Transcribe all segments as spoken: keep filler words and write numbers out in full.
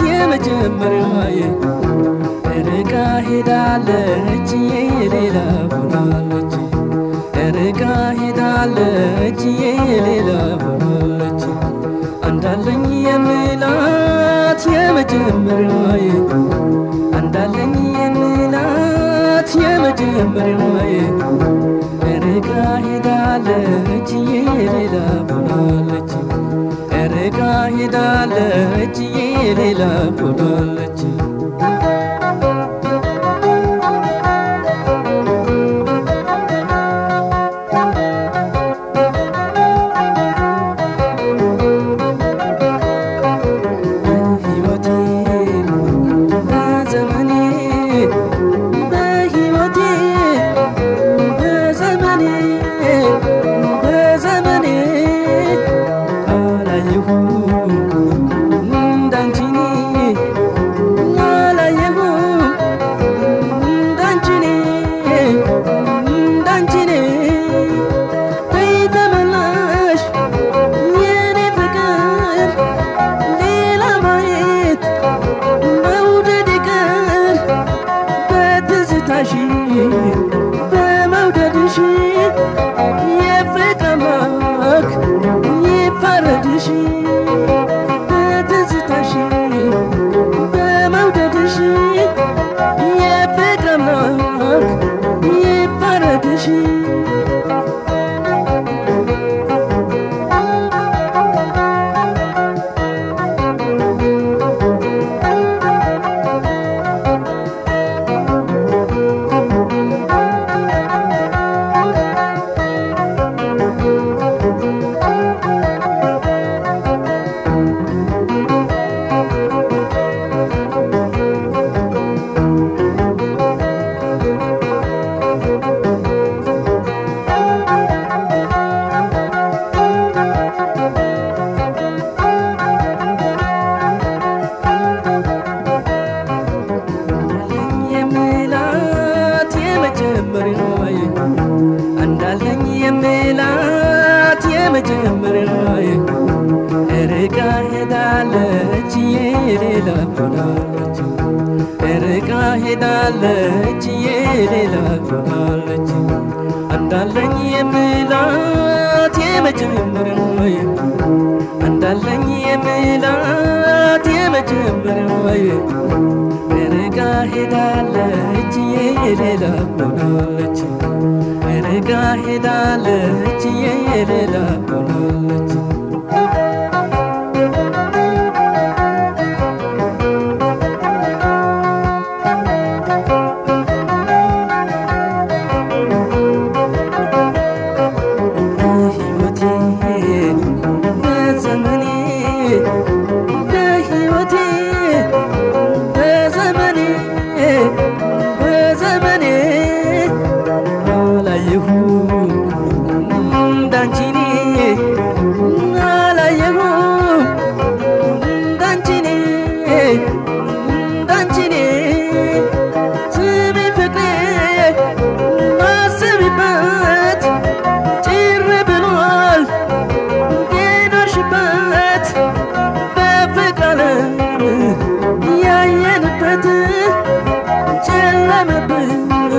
የመጀመሪያዬ ርቃ ሄዳለች የሌላ ሆናለች ርቃ ሄዳለች የሌላ ሆናለች አንዳለኝ የምላት የመጀመሪያዬ አንዳለኝ የምላት የመጀመሪያዬ ርቃ ሄዳለች የሌላ ሆናለች ርቃ ሄዳለች የሌላ ሆናለች በመውደድሽ የፍቅር አምላክ ይፈረድሽ በትዝታሽ በመውደድሽ የፍቅር አምላክ ይፈረድሽ አንዳለኝ የምላት የመጀመሪያዬ ርቃ ሄዳለች የሌላ ሆናለች ርቃ ሄዳለች የሌላ ሆናለች አንዳለኝ የምላት የመጀመሪያዬ አንዳለኝ የምላት የመጀመሪያዬ ርቃ ሄዳለች የሌላ ሆናለች ርቃ ሄዳለች የሌላ ሆናለች በሕይወቴ በዘመኔ በሕይወቴ በዘመኔ በዘመኔ አላየሁም እንዳንቺ እኔ አላየሁም እንዳንቺ እኔ እንዳንቺ እኔ ስሚ ፍቅሬ አስቢበት ጭር ብሏል የኖርሽበት በፍቅር ዓለም ያየንበት ጨለመብኝ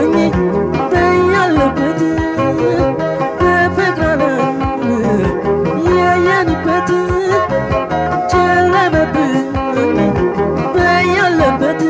በያለበት በፍቅር ዓለም ያየንበት ጨለመብኝ በያለበት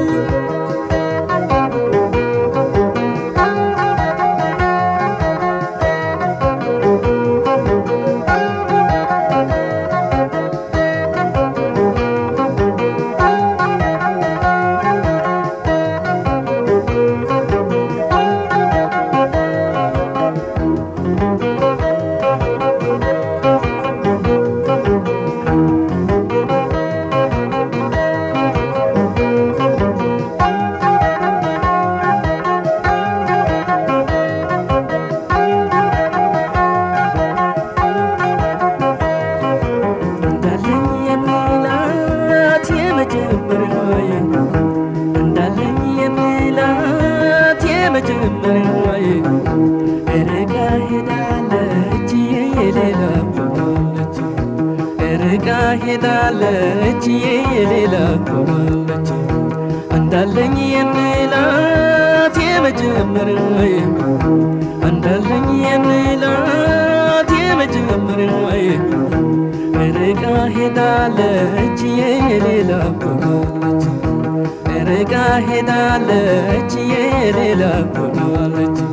የመጀመሪያዬ ርቃ ሄዳለች የሌላ ሆናለች ርቃ ሄዳለች የሌላ ሆናለች አንዳለኝ የምላት የመጀመሪያዬ አንዳለኝ የምላት የመጀመሪያዬ ርቃ ሄዳለች የሌላ ሆናለች ርቃ ሄዳለች የሌላ ሆናለች